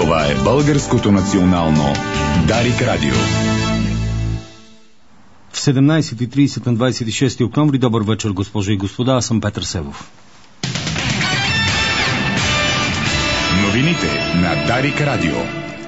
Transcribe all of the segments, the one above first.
Това е Българското национално Дарик Радио. В 17:30 на 26 октомври. Добър вечер, госпожи и господа. Аз съм Петър Севов. Новините на Дарик Радио.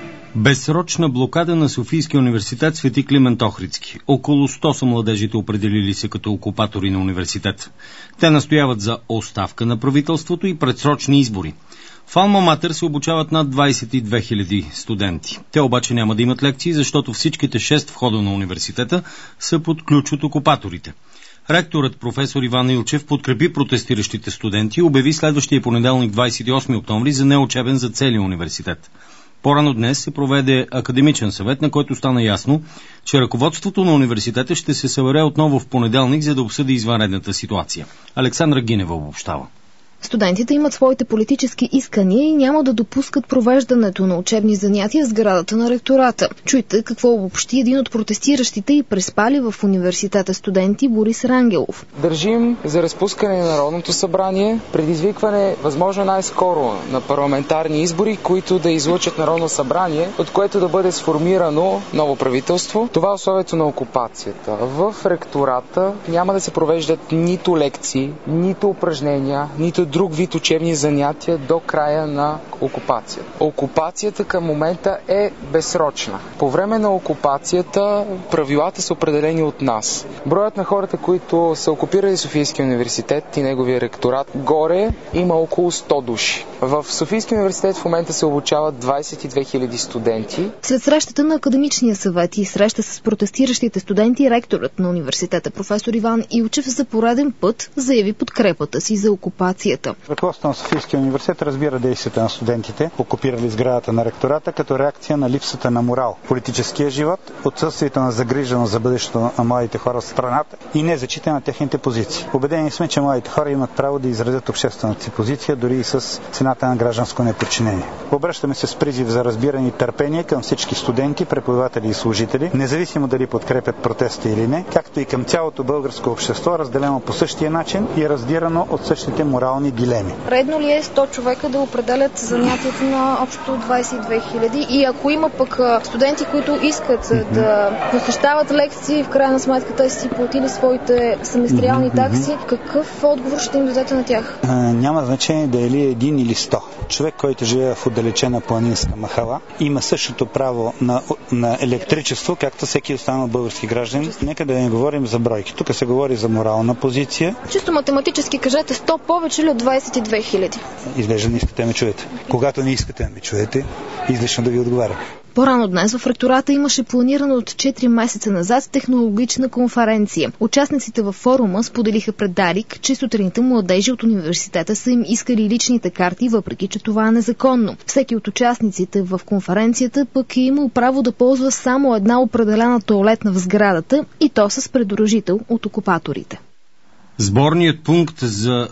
Безсрочна блокада на Софийския университет Свети Климент Охридски. Около 100 са младежите, определили се като окупатори на университет. Те настояват за оставка на правителството и предсрочни избори. В Алма Матер се обучават над 22 000 студенти. Те обаче няма да имат лекции, защото всичките 6 входа на университета са под ключ от окупаторите. Ректорът професор Иван Илчев подкрепи протестиращите студенти и обяви следващия понеделник 28 октомври за неучебен за целия университет. По-рано днес се проведе академичен съвет, на който стана ясно, че ръководството на университета ще се събере отново в понеделник, за да обсъди извънредната ситуация. Александра Гинева обобщава. Студентите имат своите политически искания и няма да допускат провеждането на учебни занятия в сградата на ректората. Чуйте какво обобщи един от протестиращите и преспали в университета студенти Борис Рангелов. Държим за разпускане на Народното събрание, предизвикване възможно най-скоро на парламентарни избори, които да излъчат Народно събрание, от което да бъде сформирано ново правителство. Това е условието на окупацията. В ректората няма да се провеждат нито лекции, нито упражнения, нито друг вид учебни занятия до края на окупацията. Окупацията към момента е безсрочна. По време на окупацията правилата са определени от нас. Броят на хората, които са окупирали Софийския университет и неговия ректорат, горе има около 100 души. В Софийския университет в момента се обучават 22 000 студенти. След срещата на академичния съвет и среща с протестиращите студенти, ректорът на университета професор Иван Илчев за пореден път заяви подкрепата си за окупацията. Ръководството на Софийския университет разбира действията на студентите, окупирали сградата на ректората, като реакция на липсата на морал в политическия живот, отсъствието на загриженост за бъдещето на младите хора в страната и незачитане на техните позиции. Убедени сме, че младите хора имат право да изразят обществената си позиция, дори и с цената на гражданско неподчинение. Обръщаме се с призив за разбиране и търпение към всички студенти, преподаватели и служители, независимо дали подкрепят протеста или не, както и към цялото българско общество, разделено по същия начин и раздирано от същите морални дилеми. Редно ли е 100 човека да определят занятията на общо 22 000 и ако има пък студенти, които искат да посещават лекции, в крайна сметка те си платили своите семестриални такси, какъв отговор ще им дадете на тях? Няма значение да е ли 1 или 100. Човек, който живее в отдалечена планинска махала, има същото право на електричество, както всеки останал български граждан. Нека да не говорим за бройки. Тук се говори за морална позиция. Чисто математически кажете 100 повече ли от 22 000? Изглежда не искате да ме чуете. Когато не искате да ме чуете, излишно да ви отговаря. По-рано днес в ректората имаше планирана от 4 месеца назад технологична конференция. Участниците във форума споделиха пред Дарик, че сутринта младежи от университета са им искали личните карти, въпреки че това е незаконно. Всеки от участниците в конференцията пък е имал право да ползва само една определена тоалетна в сградата и то с придружител от окупаторите. Сборният пункт за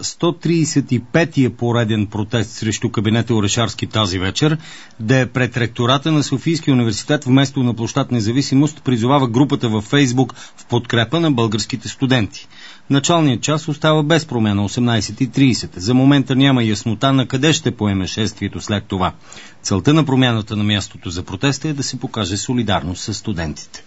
135-я пореден протест срещу кабинета Орешарски тази вечер да е пред ректората на Софийския университет вместо на площад Независимост, призовава групата във Фейсбук в подкрепа на българските студенти. Началният час остава без промяна 18:30. За момента няма яснота на къде ще поеме шествието след това. Целта на промяната на мястото за протеста е да се покаже солидарност с студентите.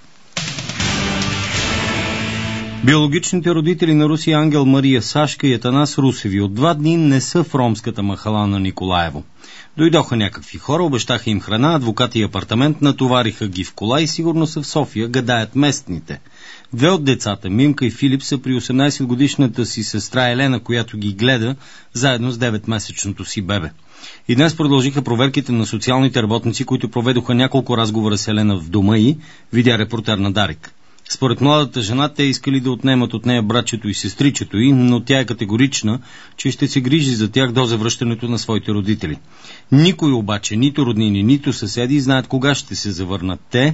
Биологичните родители на Руси Ангел, Мария, Сашка и Атанас Русеви от 2 дни не са в ромската махала на Николаево. Дойдоха някакви хора, обещаха им храна, адвокат и апартамент, натовариха ги в кола и сигурно са в София, гадаят местните. 2 от децата, Мимка и Филип, са при 18-годишната си сестра Елена, която ги гледа заедно с 9-месечното си бебе. И днес продължиха проверките на социалните работници, които проведоха няколко разговора с Елена в дома й, видя репортер на Дарик. Според младата жена, те искали да отнемат от нея братчето и сестричето й, но тя е категорична, че ще се грижи за тях до завръщането на своите родители. Никой обаче, нито роднини, нито съседи, знаят кога ще се завърнат те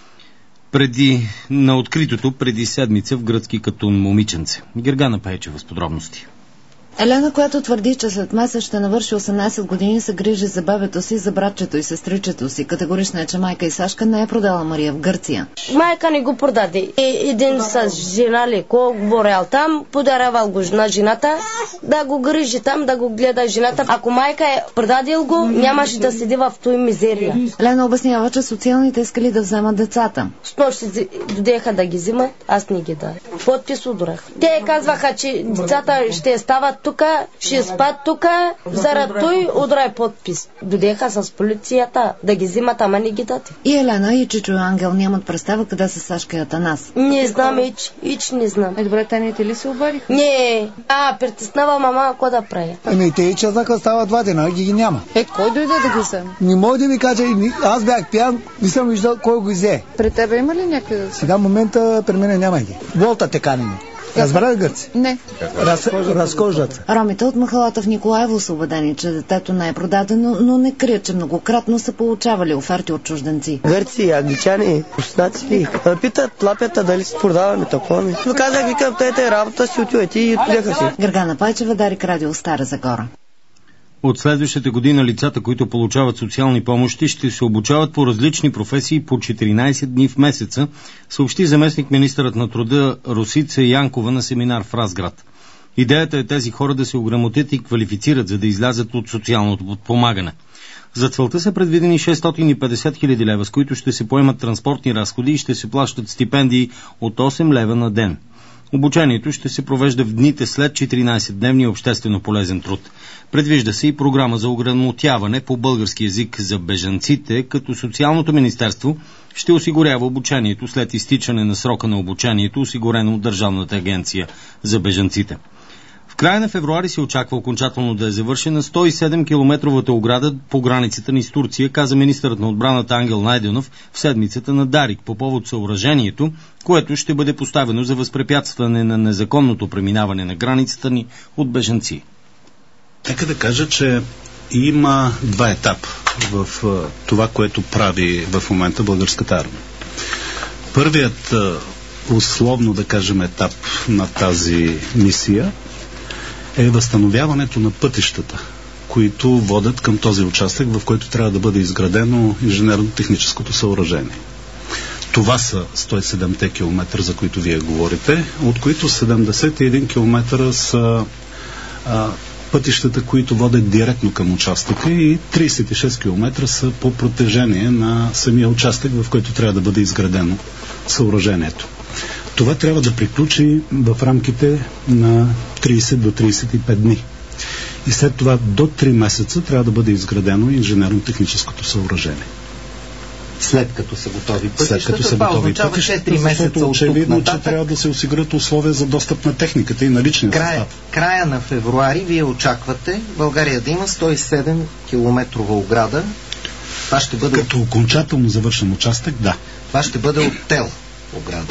на откритото преди седмица в гръцки Катун момиченце. Гергана Пейчева с подробности. Елена, която твърди, че след месец ще навърши 18 години, се грижи за бебето си, за братчето и сестричето си. Категорична е, че майка и Сашка не е продала Мария в Гърция. Майка не го продаде. Един с жена ли, говорил там, подарявал го на жената, да го грижи там, да го гледа жената. Ако майка е продадил го, нямаше да седи в той мизерия. Лена обяснява, че социалните искали да вземат децата. Снощи додеха да ги взимат, аз не ги дадох. Подпис удрах. Те казваха, че децата ще стават тук, ще спят тук, заради той удрай подпис. Додеха с полицията да ги взимат, ама не ги даде. И Елена, и Чичо и Ангел нямат представа къде са Сашка и Атанас. Не знам, ич не знам. Добре, те не ли се обадиха? Не, притеснава мама, какво да прави. Те и чезнаха, става 2 дена, ги няма. Кой дойде да ги вземе? Не мога да ви кажа, аз бях пиян, не съм виждал кой го взе. При тебе има ли някъде? Сега в момента при мен няма ги. Волта те канени. Разбра ли гърци? Не. Разкождат се. Ромите от махалата в Николаево са убедени, че детето не е продадено, но не крият, че многократно са получавали оферти от чужденци. Гърци, англичани, руснаци, питат лапята дали си продаваме такова. Но казах, викам, те работа си отивайте и отидеха си. Гергана Пайчева, Дарик Радио, Стара Загора. От следващата година лицата, които получават социални помощи, ще се обучават по различни професии по 14 дни в месеца, съобщи заместник министърът на труда Росица Янкова на семинар в Разград. Идеята е тези хора да се ограмотят и квалифицират, за да излязат от социалното подпомагане. За целта са предвидени 650 хиляди лева, с които ще се поемат транспортни разходи и ще се плащат стипендии от 8 лева на ден. Обучението ще се провежда в дните след 14-дневния обществено полезен труд. Предвижда се и програма за ограмотяване по български език за бежанците, като Социалното министерство ще осигурява обучението след изтичане на срока на обучението, осигурено от Държавната агенция за бежанците. В края на февруари се очаква окончателно да е завършена 107-километровата ограда по границата ни с Турция, каза министърът на отбраната Ангел Найденов в седмицата на Дарик по повод съоръжението, което ще бъде поставено за възпрепятстване на незаконното преминаване на границата ни от бежанци. Нека да кажа, че има 2 етапа в това, което прави в момента българската армия. Първият, условно да кажем, етап на тази мисия е възстановяването на пътищата, които водят към този участък, в който трябва да бъде изградено инженерно-техническото съоръжение. Това са 107 км, за които вие говорите, от които 71 км са пътищата, които водят директно към участъка, и 36 км са по протежение на самия участък, в който трябва да бъде изградено съоръжението. Това трябва да приключи в рамките на 30 до 35 дни. И след това до 3 месеца трябва да бъде изградено инженерно-техническото съоръжение. След като са готови пътищата, това означава 4 месеца от тук нататък. Че трябва да се осигурят условия за достъп на техниката и на личния състав. Края на февруари вие очаквате България да има 107 километрова ограда. Това ще бъде като окончателно завършен участък, да. Това ще бъде от тел ограда.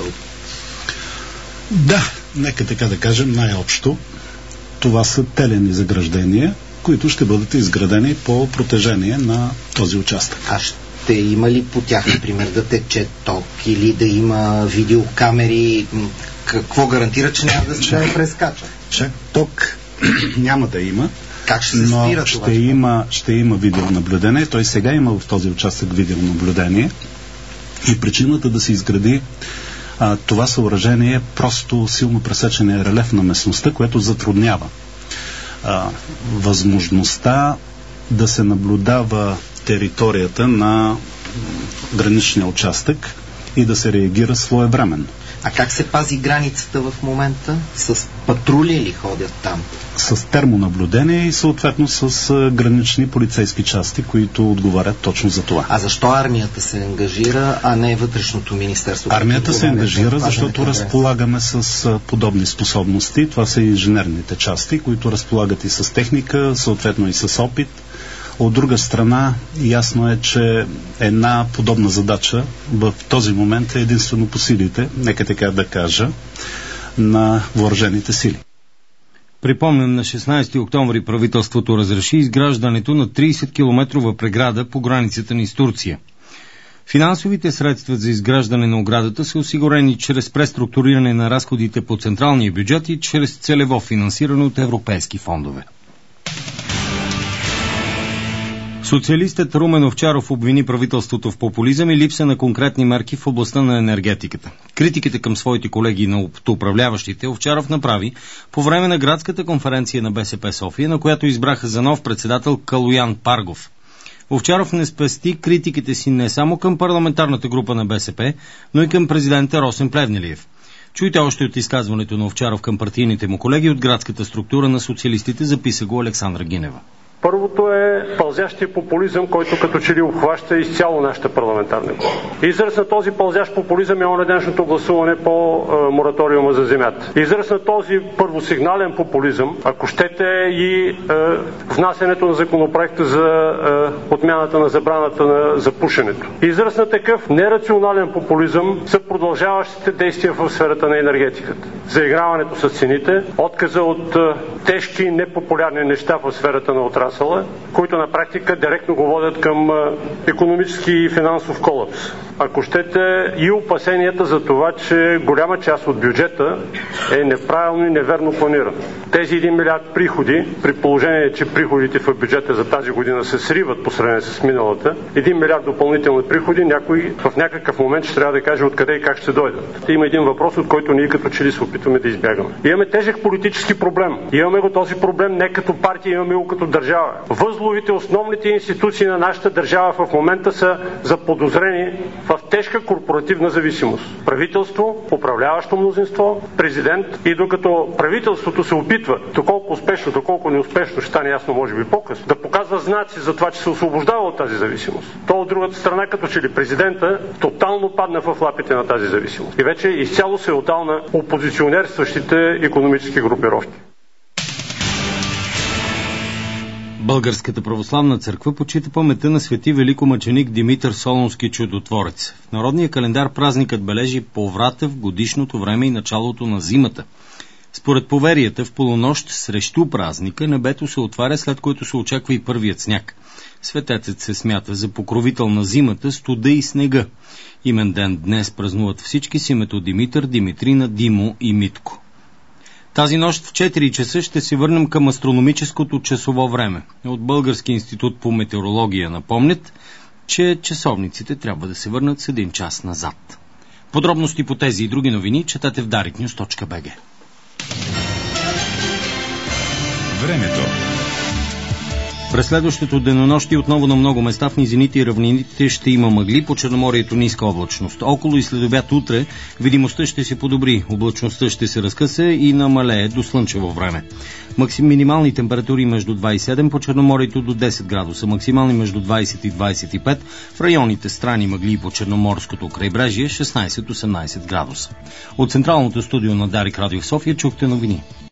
Да, нека така да кажем най-общо. Това са телени заграждения, които ще бъдат изградени по протежение на този участък. Ще има ли по тях, например, да тече ток или да има видеокамери? Какво гарантира, че няма да се прескача? Ток няма да има. Как ще се спира това? Ще има видеонаблюдение. Той сега има в този участък видеонаблюдение. И причината да се изгради това съоръжение е просто силно пресечения релеф на местността, което затруднява възможността да се наблюдава територията на граничния участък и да се реагира своевременно. А как се пази границата в момента? С патрули ли ходят там? С термонаблюдение и съответно с гранични полицейски части, които отговарят точно за това. А защо армията се ангажира, а не вътрешното министерство? Армията се ангажира, защото разполагаме с подобни способности. Това са инженерните части, които разполагат и с техника, съответно и с опит. От друга страна, ясно е, че една подобна задача в този момент е единствено по силите, нека така да кажа, на въоръжените сили. Припомням, на 16 октомври правителството разреши изграждането на 30-километрова преграда по границата ни с Турция. Финансовите средства за изграждане на оградата са осигурени чрез преструктуриране на разходите по централния бюджет и чрез целево финансиране от европейски фондове. Социалистът Румен Овчаров обвини правителството в популизъм и липса на конкретни мерки в областта на енергетиката. Критиките към своите колеги на управляващите Овчаров направи по време на градската конференция на БСП София, на която избраха за нов председател Калоян Паргов. Овчаров не спести критиките си не само към парламентарната група на БСП, но и към президента Росен Плевнелиев. Чуйте още от изказването на Овчаров към партийните му колеги от градската структура на социалистите, записа го Александра Гинева. Първото е пълзящия популизъм, който като че ли обхваща изцяло нашата парламентарна група. Израз на този пълзящ популизъм е онеднешното гласуване по мораториума за земята. Израз на този първосигнален популизъм, ако щете, и внасянето на законопроекта за отмяната на забраната за пушенето. Израз на такъв нерационален популизъм са продължаващите действия в сферата на енергетиката. Заиграването с цените, отказа от тежки и непопулярни неща в сферата на отрасъла, които на практика директно го водят към икономически и финансов колапс. Ако щете, и опасенията за това, че голяма част от бюджета е неправилно и неверно планиран. Тези 1 милиард приходи, при положение, че приходите в бюджета за тази година се сриват по сравнение с миналата, 1 милиард допълнителни приходи, някой в някакъв момент ще трябва да каже откъде и как ще дойдат. Има един въпрос, от който ние като че ли се опитваме да избягаме. Имаме тежък политически проблем. Имаме го този проблем не като партия, имаме го като държава. Възловите, основните институции на нашата държава в момента са заподозрени в тежка корпоративна зависимост. Правителство, управляващо мнозинство, президент, и докато правителството се опитва, доколко успешно, доколко неуспешно, ще стане ясно може би по-късно, да показва знаци за това, че се освобождава от тази зависимост, то от другата страна, като че ли президента тотално падна в лапите на тази зависимост и вече изцяло се отдал на опозиционерстващите икономически групировки. Българската православна църква почита паметта на свети великомъченик Димитър Солунски чудотворец. В народния календар празникът бележи поврата в годишното време и началото на зимата. Според поверията, в полунощ срещу празника небето се отваря, след което се очаква и първият сняг. Светецът се смята за покровител на зимата, студа и снега. Имен ден днес празнуват всички с името Димитър, Димитрина, Димо и Митко. Тази нощ в 4 часа ще се върнем към астрономическото часово време. От Български институт по метеорология напомнят, че часовниците трябва да се върнат с 1 час назад. Подробности по тези и други новини четете в dariknews.bg. Времето. През следващото денонощие отново на много места в низините и равнините ще има мъгли, по Черноморието ниска облачност. Около и след обяд утре видимостта ще се подобри, облачността ще се разкъса и намалее до слънчево време. Минимални температури между 27 по Черноморието до 10 градуса, максимални между 20 и 25, в районите страни мъгли по Черноморското крайбрежие 16-18 градуса. От централното студио на Дарик Радио в София чухте новини.